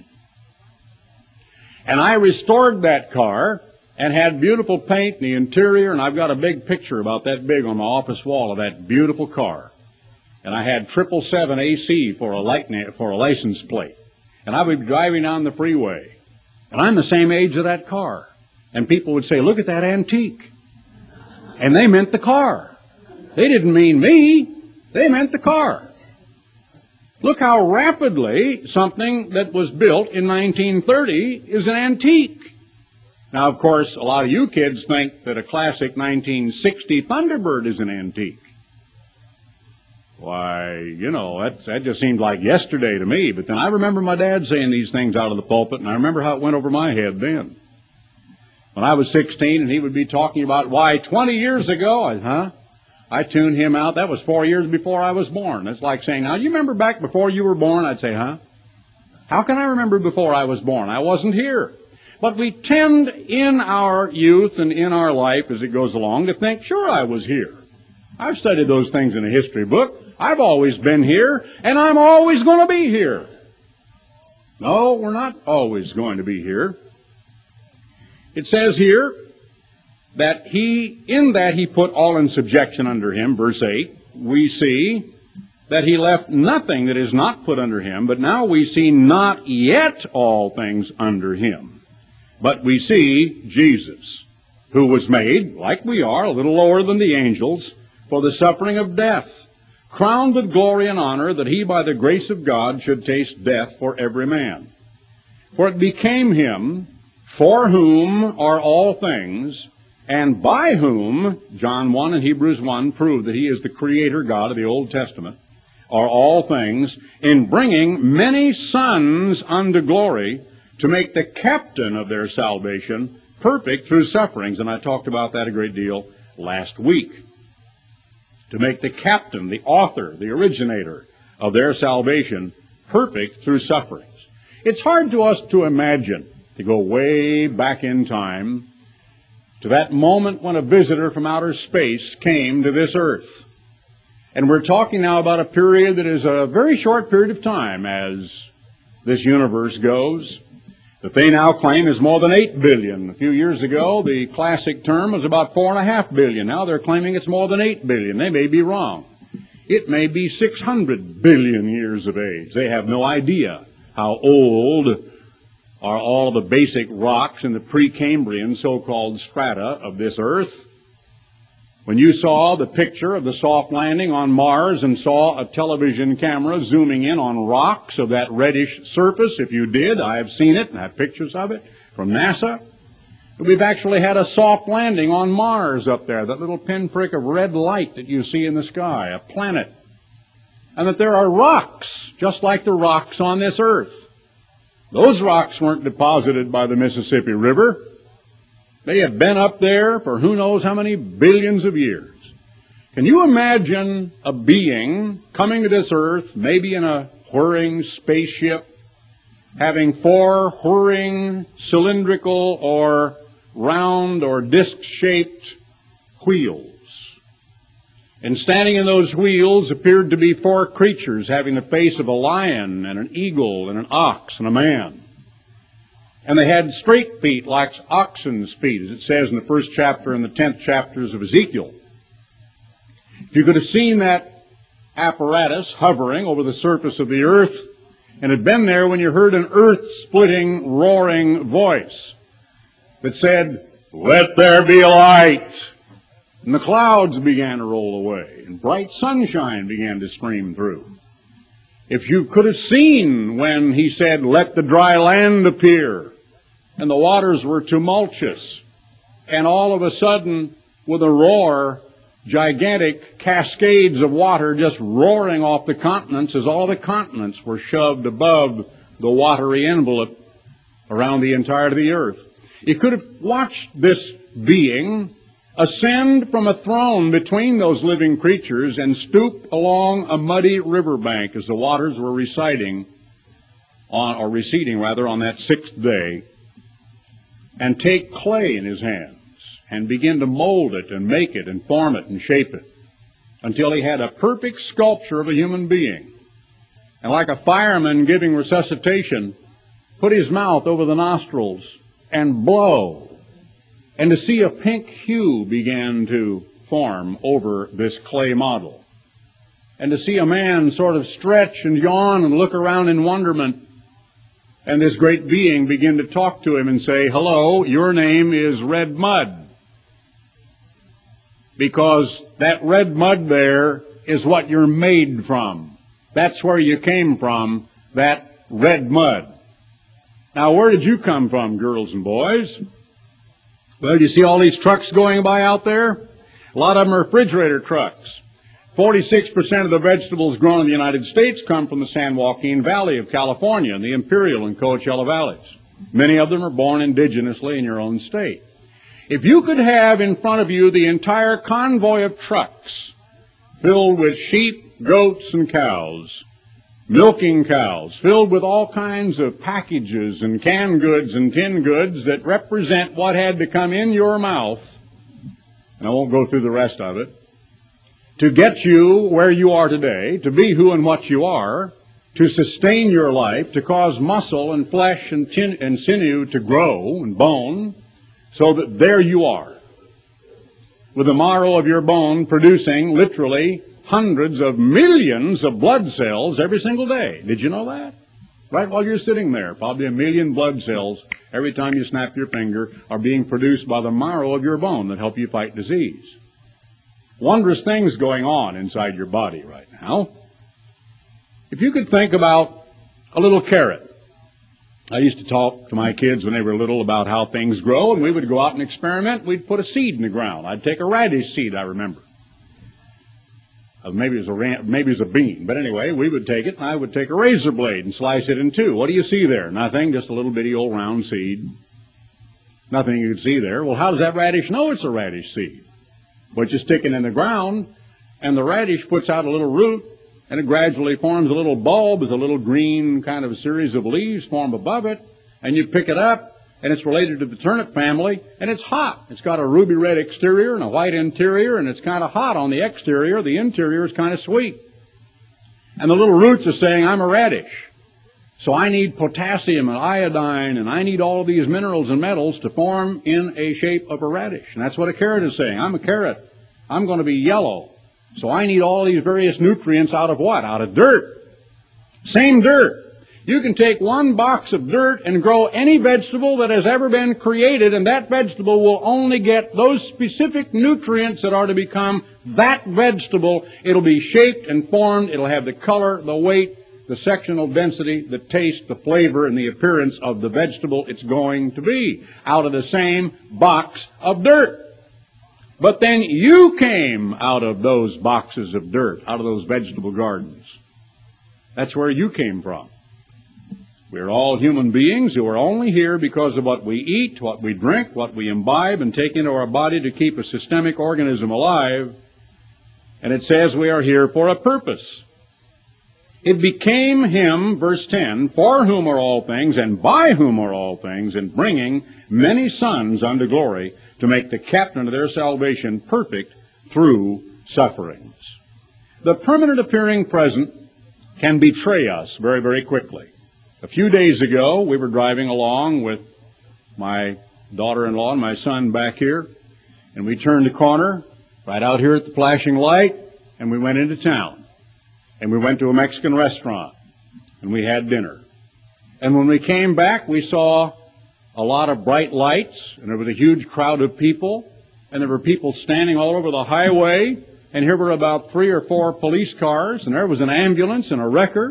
And I restored that car and had beautiful paint in the interior, and I've got a big picture about that big on my office wall of that beautiful car. And I had triple seven A C for a, light, for a license plate. And I would be driving down the freeway. And I'm the same age of that car. And people would say, look at that antique. And they meant the car. They didn't mean me. They meant the car. Look how rapidly something that was built in nineteen thirty is an antique. Now, of course, a lot of you kids think that a classic nineteen sixty Thunderbird is an antique. Why, you know, that, that just seemed like yesterday to me. But then I remember my dad saying these things out of the pulpit, and I remember how it went over my head then. When I was sixteen, and he would be talking about, why, twenty years ago, I, huh? I tuned him out. That was four years before I was born. It's like saying, now, do you remember back before you were born? I'd say, huh? How can I remember before I was born? I wasn't here. But we tend in our youth and in our life as it goes along to think, sure, I was here. I've studied those things in a history book. I've always been here, and I'm always going to be here. No, we're not always going to be here. It says here that he, in that he put all in subjection under him, verse eight, we see that he left nothing that is not put under him, but now we see not yet all things under him. But we see Jesus, who was made, like we are, a little lower than the angels, for the suffering of death, crowned with glory and honor, that he by the grace of God should taste death for every man. For it became him, for whom are all things, and by whom, John one and Hebrews one prove that he is the creator God of the Old Testament, are all things, in bringing many sons unto glory, to make the captain of their salvation perfect through sufferings. And I talked about that a great deal last week. To make the captain, the author, the originator of their salvation perfect through sufferings. It's hard to us to imagine, to go way back in time, to that moment when a visitor from outer space came to this earth. And we're talking now about a period that is a very short period of time as this universe goes. that they now claim is more than eight billion. A few years ago, the classic term was about four and a half billion. Now they're claiming it's more than eight billion. They may be wrong. It may be six hundred billion years of age. They have no idea how old are all the basic rocks in the Precambrian so-called strata of this earth. When you saw the picture of the soft landing on Mars and saw a television camera zooming in on rocks of that reddish surface, if you did, I have seen it and have pictures of it from NASA, we've actually had a soft landing on Mars up there, that little pinprick of red light that you see in the sky, a planet. And that there are rocks, just like the rocks on this earth. Those rocks weren't deposited by the Mississippi River. They have been up there for who knows how many billions of years. Can you imagine a being coming to this earth, maybe in a whirring spaceship, having four whirring cylindrical or round or disc-shaped wheels? And standing in those wheels appeared to be four creatures having the face of a lion and an eagle and an ox and a man. And they had straight feet like oxen's feet, as it says in the first chapter and the tenth chapters of Ezekiel. If you could have seen that apparatus hovering over the surface of the earth and had been there when you heard an earth-splitting, roaring voice that said, "Let there be light," and the clouds began to roll away, and bright sunshine began to stream through. If you could have seen when he said, "Let the dry land appear," and the waters were tumultuous, and all of a sudden, with a roar, gigantic cascades of water just roaring off the continents as all the continents were shoved above the watery envelope around the entirety of the earth. You could have watched this being ascend from a throne between those living creatures and stoop along a muddy riverbank as the waters were receding on, or receding rather, on that sixth day, and take clay in his hands and begin to mold it and make it and form it and shape it until he had a perfect sculpture of a human being. And like a fireman giving resuscitation, put his mouth over the nostrils and blow. And to see a pink hue began to form over this clay model. And to see a man sort of stretch and yawn and look around in wonderment. And this great being begin to talk to him and say, "Hello, your name is Red Mud. Because that red mud there is what you're made from. That's where you came from, that red mud." Now, where did you come from, girls and boys? Well, you see all these trucks going by out there? A lot of them are refrigerator trucks. forty-six percent of the vegetables grown in the United States come from the San Joaquin Valley of California and the Imperial and Coachella Valleys. Many of them are born indigenously in your own state. If you could have in front of you the entire convoy of trucks filled with sheep, goats, and cows, milking cows, filled with all kinds of packages and canned goods and tin goods that represent what had to come in your mouth, and I won't go through the rest of it, to get you where you are today, to be who and what you are, to sustain your life, to cause muscle and flesh and, tin and sinew to grow and bone, so that there you are, with the marrow of your bone producing literally hundreds of millions of blood cells every single day. Did you know that? Right while you're sitting there, probably a million blood cells every time you snap your finger are being produced by the marrow of your bone that help you fight disease. Wondrous things going on inside your body right now. If you could think about a little carrot. I used to talk to my kids when they were little about how things grow, and we would go out and experiment. We'd put a seed in the ground. I'd take a radish seed, I remember. Uh, maybe it was a ram, maybe it was a bean. But anyway, we would take it, and I would take a razor blade and slice it in two. What do you see there? Nothing, just a little bitty old round seed. Nothing you could see there. Well, how does that radish know it's a radish seed? But you stick it in the ground, and the radish puts out a little root, and it gradually forms a little bulb as a little green kind of a series of leaves form above it, and you pick it up, and it's related to the turnip family, and it's hot. It's got a ruby red exterior and a white interior, and it's kind of hot on the exterior. The interior is kind of sweet. And the little roots are saying, "I'm a radish." So I need potassium and iodine, and I need all of these minerals and metals to form in a shape of a radish. And that's what a carrot is saying. I'm a carrot. I'm going to be yellow. So I need all these various nutrients out of what? Out of dirt. Same dirt. You can take one box of dirt and grow any vegetable that has ever been created, and that vegetable will only get those specific nutrients that are to become that vegetable. It'll be shaped and formed. It'll have the color, the weight, the sectional density, the taste, the flavor, and the appearance of the vegetable it's going to be out of the same box of dirt. But then you came out of those boxes of dirt, out of those vegetable gardens. That's where you came from. We're all human beings who are only here because of what we eat, what we drink, what we imbibe and take into our body to keep a systemic organism alive. And it says we are here for a purpose. It became him, verse ten, for whom are all things and by whom are all things, and bringing many sons unto glory, to make the captain of their salvation perfect through sufferings. The permanent appearing present can betray us very, very quickly. A few days ago, we were driving along with my daughter-in-law and my son back here, and we turned a corner right out here at the flashing light, and we went into town. And we went to a Mexican restaurant, and we had dinner. And when we came back, we saw a lot of bright lights, and there was a huge crowd of people, and there were people standing all over the highway, and here were about three or four police cars, and there was an ambulance and a wrecker.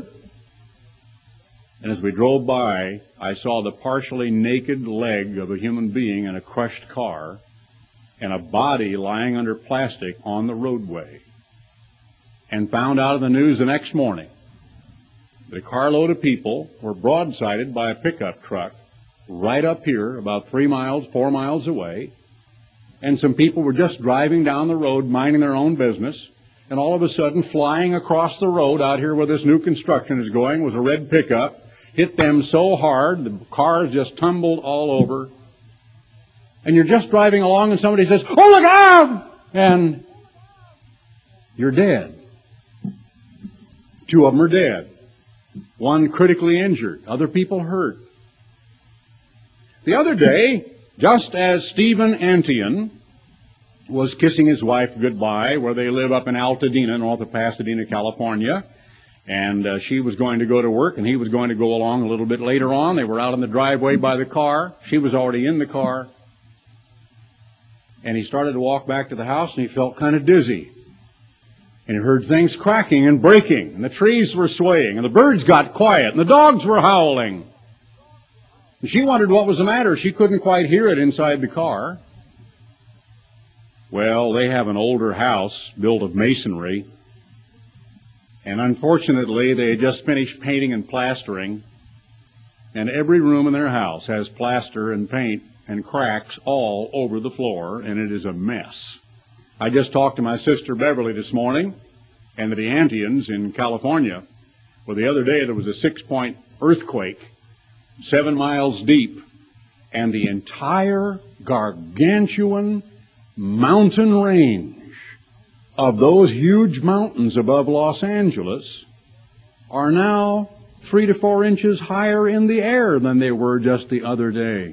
And as we drove by, I saw the partially naked leg of a human being in a crushed car and a body lying under plastic on the roadway. And found out in the news the next morning that a carload of people were broadsided by a pickup truck right up here, about three miles, four miles away. And some people were just driving down the road, minding their own business. And all of a sudden, flying across the road out here where this new construction is going was a red pickup. Hit them so hard, the cars just tumbled all over. And you're just driving along and somebody says, "Oh, look out!" And you're dead. Two of them are dead. One critically injured. Other people hurt. The other day, just as Stephen Antion was kissing his wife goodbye, where they live up in Altadena, north of Pasadena, California, and uh, she was going to go to work, and he was going to go along a little bit later on. They were out in the driveway by the car. She was already in the car. And he started to walk back to the house, and he felt kind of dizzy. And he heard things cracking and breaking, and the trees were swaying, and the birds got quiet, and the dogs were howling. And she wondered what was the matter. She couldn't quite hear it inside the car. Well, they have an older house built of masonry, and unfortunately, they had just finished painting and plastering, and every room in their house has plaster and paint and cracks all over the floor, and it is a mess. I just talked to my sister Beverly this morning, and the Antions in California. Well, the other day there was a six-point earthquake, seven miles deep, and the entire gargantuan mountain range of those huge mountains above Los Angeles are now three to four inches higher in the air than they were just the other day.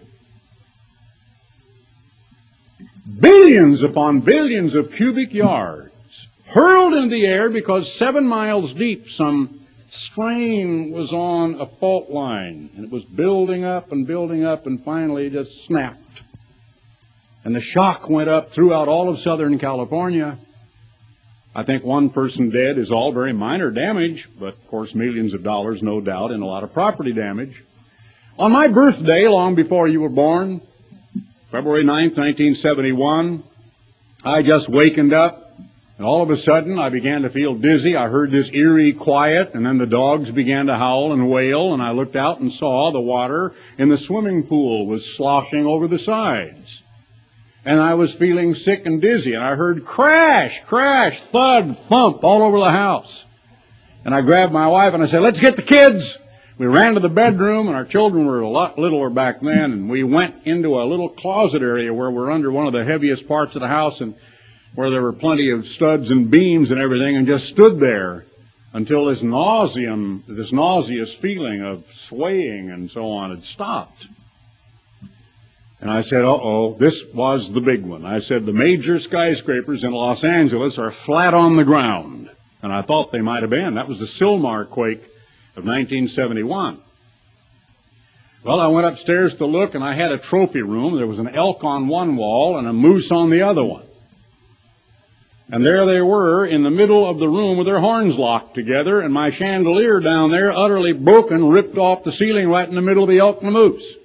Billions upon billions of cubic yards hurled in the air because seven miles deep some strain was on a fault line, and it was building up and building up and finally just snapped. And the shock went up throughout all of Southern California. I think one person dead is all very minor damage, but of course millions of dollars, no doubt, and a lot of property damage. On my birthday, long before you were born, February ninth, nineteen seventy-one, I just wakened up, and all of a sudden I began to feel dizzy. I heard this eerie quiet, and then the dogs began to howl and wail, and I looked out and saw the water in the swimming pool was sloshing over the sides. And I was feeling sick and dizzy, and I heard crash, crash, thud, thump all over the house. And I grabbed my wife and I said, "Let's get the kids." We ran to the bedroom, and our children were a lot littler back then, and we went into a little closet area where we're under one of the heaviest parts of the house, and where there were plenty of studs and beams and everything, and just stood there until this nauseum, this nauseous feeling of swaying and so on had stopped. And I said, uh-oh, this was the big one. I said, the major skyscrapers in Los Angeles are flat on the ground. And I thought they might have been. That was the Sylmar quake of nineteen seventy-one. Well, I went upstairs to look, and I had a trophy room. There was an elk on one wall and a moose on the other one. And there they were in the middle of the room with their horns locked together, and my chandelier down there, utterly broken, ripped off the ceiling right in the middle of the elk and the moose.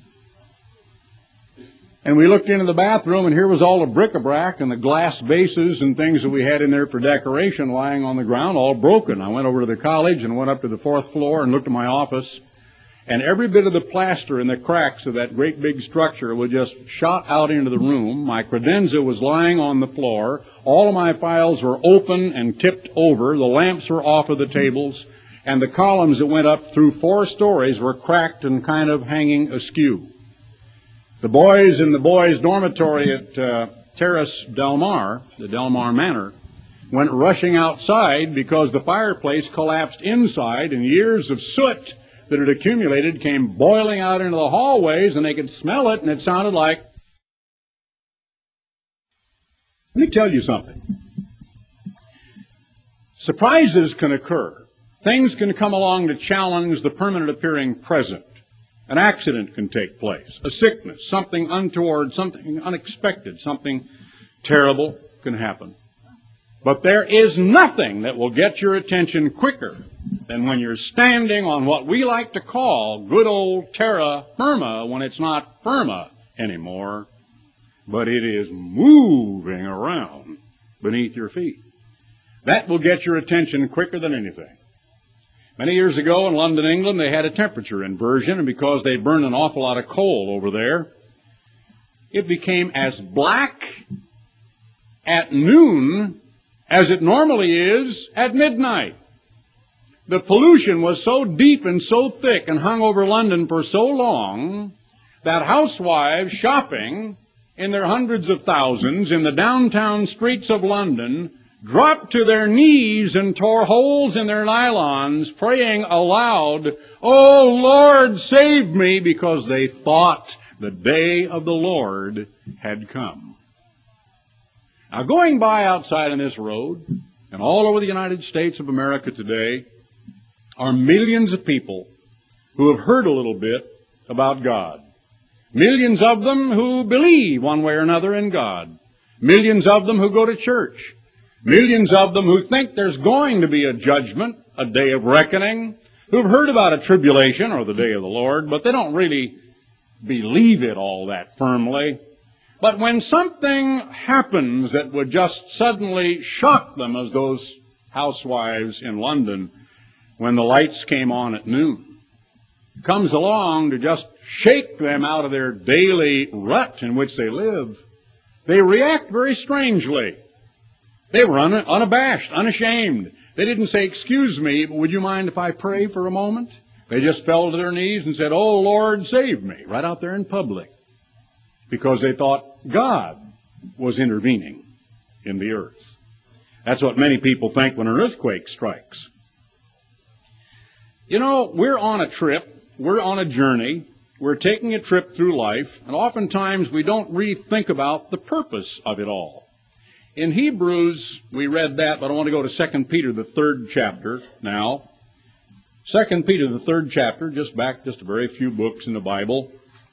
And we looked into the bathroom, and here was all the bric-a-brac and the glass vases and things that we had in there for decoration lying on the ground, all broken. I went over to the college and went up to the fourth floor and looked at my office, and every bit of the plaster in the cracks of that great big structure was just shot out into the room. My credenza was lying on the floor. All of my files were open and tipped over. The lamps were off of the tables, and the columns that went up through four stories were cracked and kind of hanging askew. The boys in the boys' dormitory at uh, Terrace Del Mar, the Del Mar Manor, went rushing outside because the fireplace collapsed inside, and years of soot that had accumulated came boiling out into the hallways, and they could smell it, and it sounded like... Let me tell you something. Surprises can occur. Things can come along to challenge the permanent appearing present. An accident can take place, a sickness, something untoward, something unexpected, something terrible can happen. But there is nothing that will get your attention quicker than when you're standing on what we like to call good old terra firma, when it's not firma anymore, but it is moving around beneath your feet. That will get your attention quicker than anything. Many years ago in London, England, they had a temperature inversion, and because they burned an awful lot of coal over there, it became as black at noon as it normally is at midnight. The pollution was so deep and so thick and hung over London for so long that housewives shopping in their hundreds of thousands in the downtown streets of London dropped to their knees and tore holes in their nylons, praying aloud, "Oh, Lord, save me," because they thought the day of the Lord had come. Now, going by outside on this road, and all over the United States of America today, are millions of people who have heard a little bit about God. Millions of them who believe one way or another in God. Millions of them who go to church. Millions of them who think there's going to be a judgment, a day of reckoning, who've heard about a tribulation or the day of the Lord, but they don't really believe it all that firmly. But when something happens that would just suddenly shock them, as those housewives in London, when the lights came on at noon, comes along to just shake them out of their daily rut in which they live, they react very strangely. They were un- unabashed, unashamed. They didn't say, "Excuse me, but would you mind if I pray for a moment?" They just fell to their knees and said, "Oh, Lord, save me," right out there in public, because they thought God was intervening in the earth. That's what many people think when an earthquake strikes. You know, we're on a trip, we're on a journey, we're taking a trip through life, and oftentimes we don't really think about the purpose of it all. In Hebrews, we read that, but I want to go to Second Peter, the third chapter now. Second Peter, the third chapter, just back just a very few books in the Bible,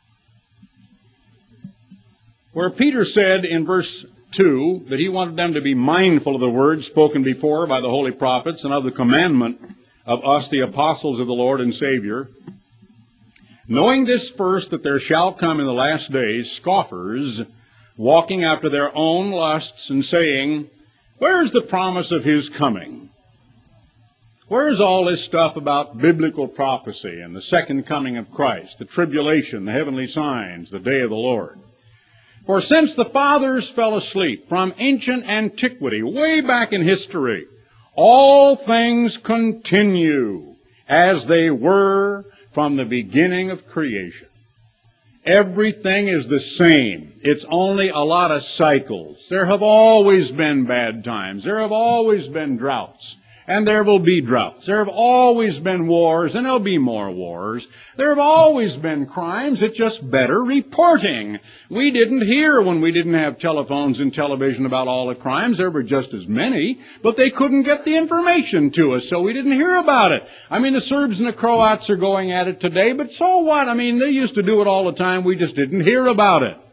where Peter said in verse two that he wanted them to be mindful of the words spoken before by the holy prophets and of the commandment of us, the apostles of the Lord and Savior, knowing this first, that there shall come in the last days scoffers, walking after their own lusts and saying, "Where's the promise of his coming?" Where's all this stuff about biblical prophecy and the second coming of Christ, the tribulation, the heavenly signs, the day of the Lord? For since the fathers fell asleep from ancient antiquity, way back in history, all things continue as they were from the beginning of creation. Everything is the same. It's only a lot of cycles. There have always been bad times. There have always been droughts. And there will be droughts. There have always been wars, and there'll be more wars. There have always been crimes. It's just better reporting. We didn't hear when we didn't have telephones and television about all the crimes. There were just as many, but they couldn't get the information to us, so we didn't hear about it. I mean, the Serbs and the Croats are going at it today, but so what? I mean, they used to do it all the time. We just didn't hear about it.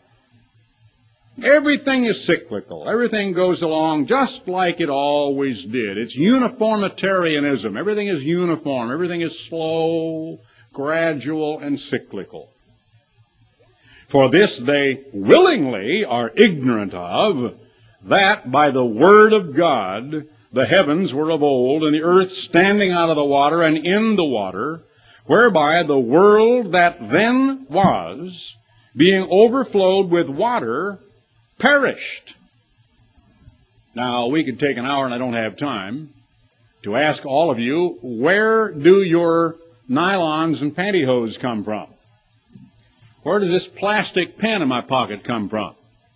Everything is cyclical. Everything goes along just like it always did. It's uniformitarianism. Everything is uniform. Everything is slow, gradual, and cyclical. For this they willingly are ignorant of, that by the word of God the heavens were of old, and the earth standing out of the water and in the water, whereby the world that then was, being overflowed with water, perished. Now, we could take an hour, and I don't have time, to ask all of you, where do your nylons and pantyhose come from? Where did this plastic pen in my pocket come from?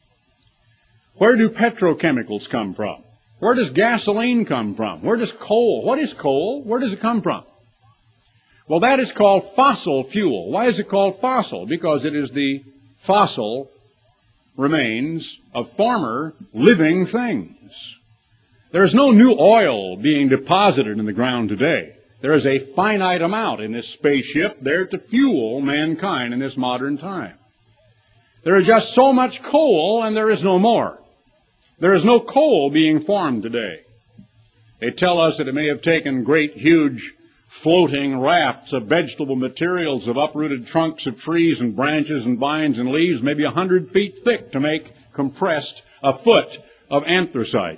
Where do petrochemicals come from? Where does gasoline come from? Where does coal? What is coal? Where does it come from? Well, that is called fossil fuel. Why is it called fossil? Because it is the fossil remains of former living things. There is no new oil being deposited in the ground today. There is a finite amount in this spaceship there to fuel mankind in this modern time. There is just so much coal, and there is no more. There is no coal being formed today. They tell us that it may have taken great, huge, floating rafts of vegetable materials, of uprooted trunks of trees and branches and vines and leaves, maybe a hundred feet thick, to make compressed a foot of anthracite.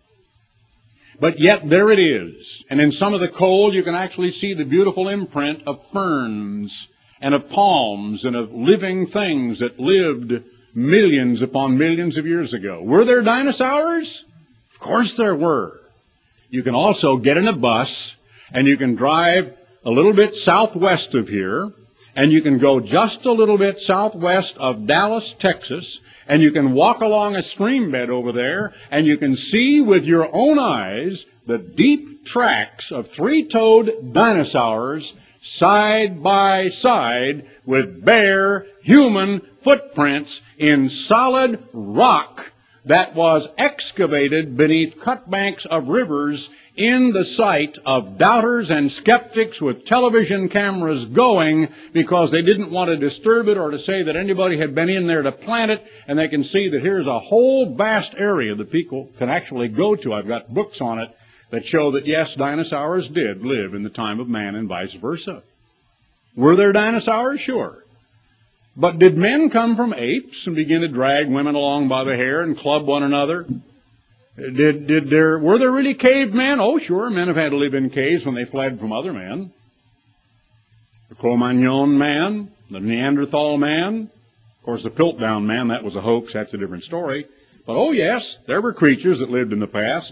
But yet there it is. And in some of the coal you can actually see the beautiful imprint of ferns and of palms and of living things that lived millions upon millions of years ago. Were there dinosaurs? Of course there were. You can also get in a bus and you can drive a little bit southwest of here, and you can go just a little bit southwest of Dallas, Texas, and you can walk along a stream bed over there, and you can see with your own eyes the deep tracks of three-toed dinosaurs side by side with bare human footprints in solid rock that was excavated beneath cut banks of rivers in the sight of doubters and skeptics with television cameras going, because they didn't want to disturb it or to say that anybody had been in there to plant it. And they can see that here's a whole vast area that people can actually go to. I've got books on it that show that, yes, dinosaurs did live in the time of man and vice versa. Were there dinosaurs? Sure. But did men come from apes and begin to drag women along by the hair and club one another? Did, did there, were there really cavemen? Oh, sure, men have had to live in caves when they fled from other men. The Cro-Magnon man, the Neanderthal man, of course the Piltdown man, that was a hoax, that's a different story. But oh yes, there were creatures that lived in the past.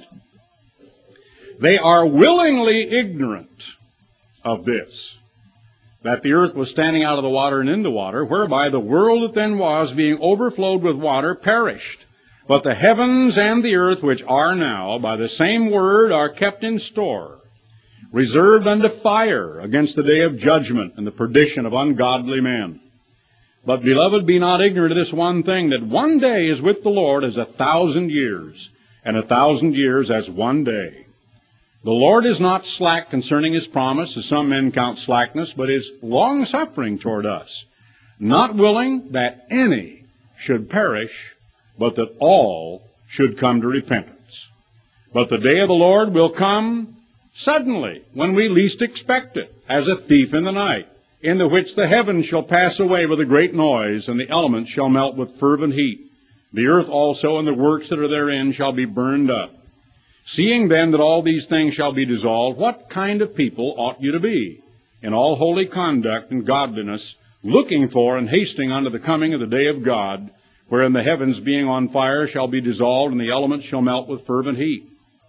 They are willingly ignorant of this, that the earth was standing out of the water and in the water, whereby the world that then was, being overflowed with water, perished. But the heavens and the earth, which are now, by the same word, are kept in store, reserved unto fire against the day of judgment and the perdition of ungodly men. But, beloved, be not ignorant of this one thing, that one day is with the Lord as a thousand years, and a thousand years as one day. The Lord is not slack concerning his promise, as some men count slackness, but is long-suffering toward us, not willing that any should perish, but that all should come to repentance. But the day of the Lord will come suddenly, when we least expect it, as a thief in the night, in the which the heavens shall pass away with a great noise, and the elements shall melt with fervent heat. The earth also and the works that are therein shall be burned up. Seeing then that all these things shall be dissolved, what kind of people ought you to be, in all holy conduct and godliness, looking for and hasting unto the coming of the day of God, wherein the heavens being on fire shall be dissolved, and the elements shall melt with fervent heat?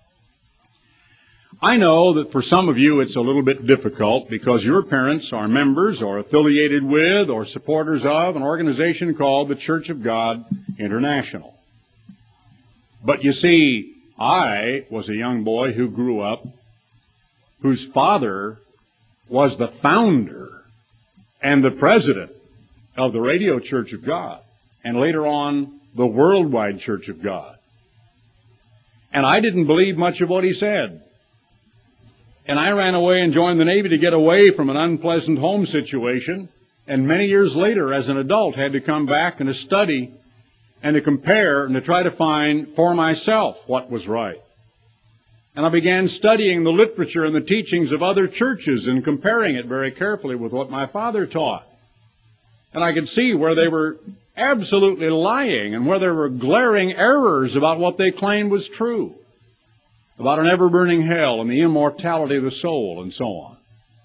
I know that for some of you it's a little bit difficult, because your parents are members or affiliated with or supporters of an organization called the Church of God International. But you see, I was a young boy who grew up whose father was the founder and the president of the Radio Church of God, and later on the Worldwide Church of God. And I didn't believe much of what he said. And I ran away and joined the Navy to get away from an unpleasant home situation, and many years later, as an adult, had to come back and to study and to compare and to try to find for myself what was right. And I began studying the literature and the teachings of other churches and comparing it very carefully with what my father taught. And I could see where they were absolutely lying and where there were glaring errors about what they claimed was true, about an ever-burning hell and the immortality of the soul and so on.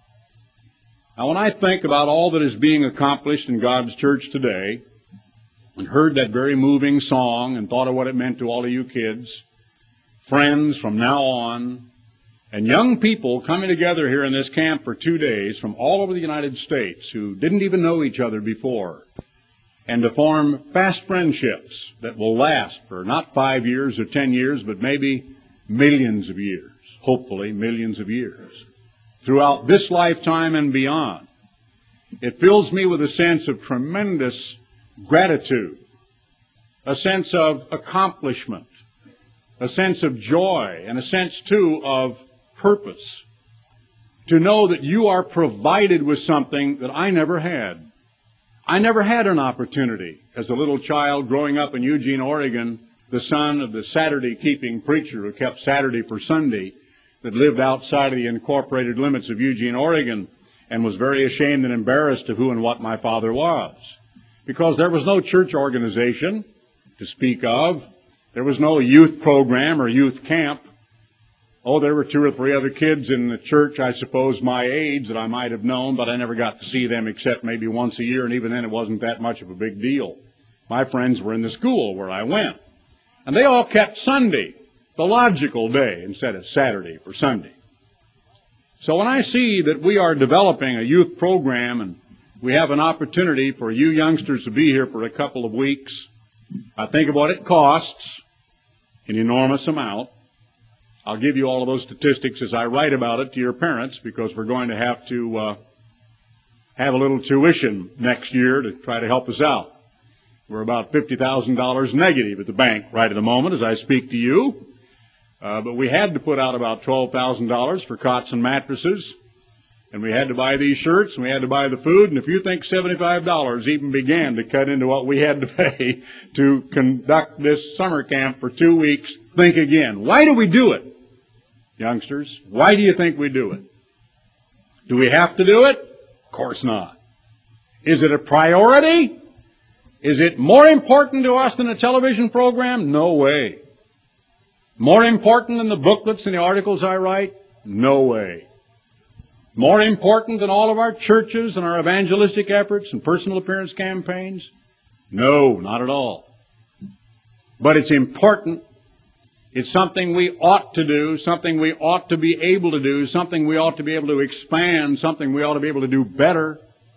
Now, when I think about all that is being accomplished in God's church today, and heard that very moving song and thought of what it meant to all of you kids, friends from now on, and young people coming together here in this camp for two days from all over the United States who didn't even know each other before, and to form fast friendships that will last for not five years or ten years, but maybe millions of years, hopefully millions of years, throughout this lifetime and beyond. It fills me with a sense of tremendous gratitude, a sense of accomplishment, a sense of joy, and a sense, too, of purpose, to know that you are provided with something that I never had. I never had an opportunity as a little child growing up in Eugene, Oregon, the son of the Saturday-keeping preacher who kept Saturday for Sunday, that lived outside of the incorporated limits of Eugene, Oregon, and was very ashamed and embarrassed of who and what my father was. Because there was no church organization to speak of. There was no youth program or youth camp. Oh, there were two or three other kids in the church, I suppose, my age that I might have known, but I never got to see them except maybe once a year, and even then it wasn't that much of a big deal. My friends were in the school where I went. And they all kept Sunday, the logical day, instead of Saturday for Sunday. So when I see that we are developing a youth program and we have an opportunity for you youngsters to be here for a couple of weeks, I think of what it costs, an enormous amount. I'll give you all of those statistics as I write about it to your parents, because we're going to have to uh, have a little tuition next year to try to help us out. We're about fifty thousand dollars negative at the bank right at the moment as I speak to you. Uh, but we had to put out about twelve thousand dollars for cots and mattresses. And we had to buy these shirts, and we had to buy the food, and if you think seventy-five dollars even began to cut into what we had to pay to conduct this summer camp for two weeks, think again. Why do we do it, youngsters? Why do you think we do it? Do we have to do it? Of course not. Is it a priority? Is it more important to us than a television program? No way. More important than the booklets and the articles I write? No way. More important than all of our churches and our evangelistic efforts and personal appearance campaigns? No, not at all. But it's important. It's something we ought to do, something we ought to be able to do, something we ought to be able to expand, something we ought to be able to do better.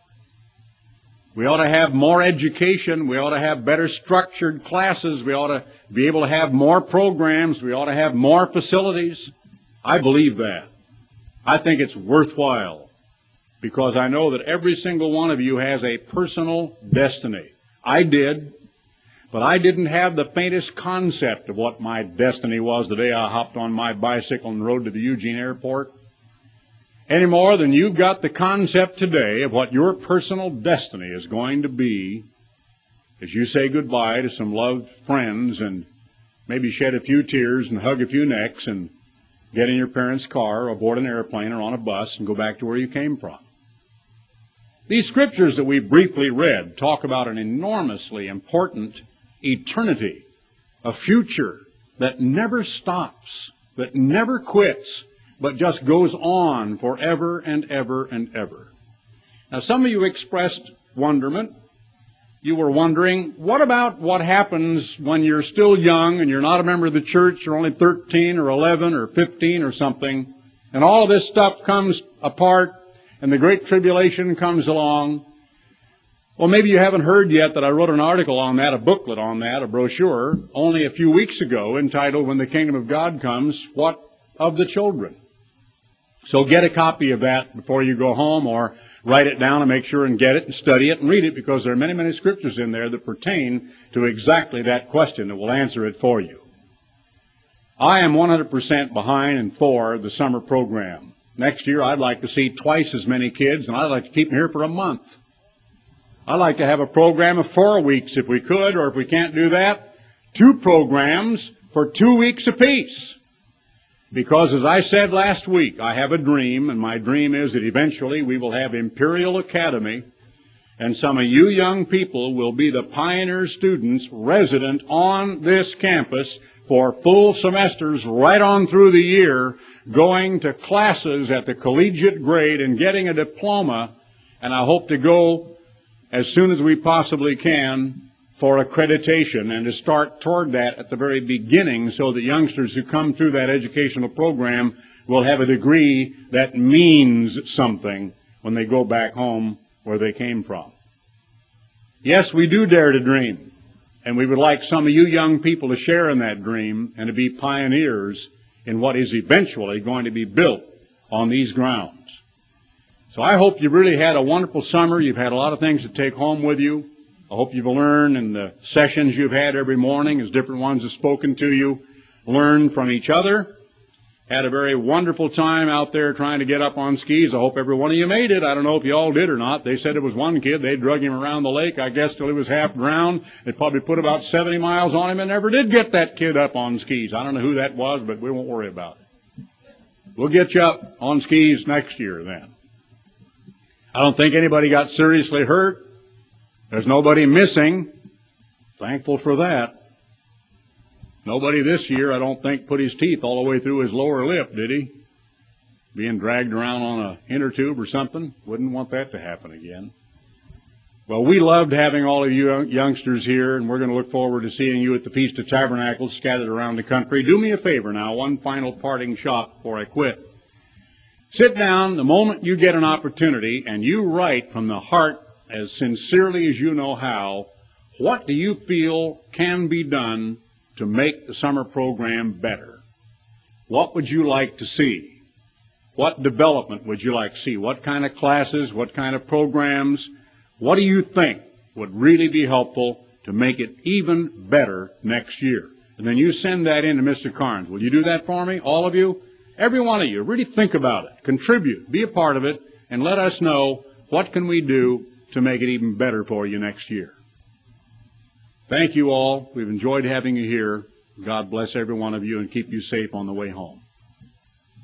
We ought to have more education. We ought to have better structured classes. We ought to be able to have more programs. We ought to have more facilities. I believe that. I think it's worthwhile, because I know that every single one of you has a personal destiny. I did, but I didn't have the faintest concept of what my destiny was the day I hopped on my bicycle and rode to the Eugene airport, any more than you've got the concept today of what your personal destiny is going to be as you say goodbye to some loved friends and maybe shed a few tears and hug a few necks and get in your parents' car or aboard an airplane or on a bus and go back to where you came from. These scriptures that we briefly read talk about an enormously important eternity, a future that never stops, that never quits, but just goes on forever and ever and ever. Now, some of you expressed wonderment. You were wondering, what about what happens when you're still young and you're not a member of the church, you're only thirteen or eleven or fifteen or something, and all of this stuff comes apart and the Great Tribulation comes along? Well, maybe you haven't heard yet that I wrote an article on that, a booklet on that, a brochure, only a few weeks ago entitled, When the Kingdom of God Comes, What of the Children? So get a copy of that before you go home, or write it down and make sure and get it and study it and read it, because there are many, many scriptures in there that pertain to exactly that question that will answer it for you. I am one hundred percent behind and for the summer program. Next year I'd like to see twice as many kids, and I'd like to keep them here for a month. I'd like to have a program of four weeks if we could, or if we can't do that, two programs for two weeks apiece. Because as I said last week, I have a dream, and my dream is that eventually we will have Imperial Academy, and some of you young people will be the pioneer students resident on this campus for full semesters right on through the year, going to classes at the collegiate grade and getting a diploma, and I hope to go as soon as we possibly can for accreditation, and to start toward that at the very beginning, so that youngsters who come through that educational program will have a degree that means something when they go back home where they came from. Yes, we do dare to dream, and we would like some of you young people to share in that dream and to be pioneers in what is eventually going to be built on these grounds. So I hope you've really had a wonderful summer. You've had a lot of things to take home with you. I hope you've learned in the sessions you've had every morning as different ones have spoken to you, learned from each other, had a very wonderful time out there trying to get up on skis. I hope every one of you made it. I don't know if you all did or not. They said it was one kid. They drug him around the lake, I guess, till he was half drowned. They probably put about seventy miles on him and never did get that kid up on skis. I don't know who that was, but we won't worry about it. We'll get you up on skis next year then. I don't think anybody got seriously hurt. There's nobody missing. Thankful for that. Nobody this year, I don't think, put his teeth all the way through his lower lip, did he? Being dragged around on a inner tube or something. Wouldn't want that to happen again. Well, we loved having all of you youngsters here, and we're going to look forward to seeing you at the Feast of Tabernacles scattered around the country. Do me a favor now, one final parting shot before I quit. Sit down the moment you get an opportunity, and you write from the heart, as sincerely as you know how, what do you feel can be done to make the summer program better? What would you like to see? What development would you like to see? What kind of classes? What kind of programs? What do you think would really be helpful to make it even better next year? And then you send that in to Mister Carnes. Will you do that for me, all of you? Every one of you, really think about it. Contribute. Be a part of it. And let us know what can we do to make it even better for you next year. Thank you all. We've enjoyed having you here. God bless every one of you and keep you safe on the way home.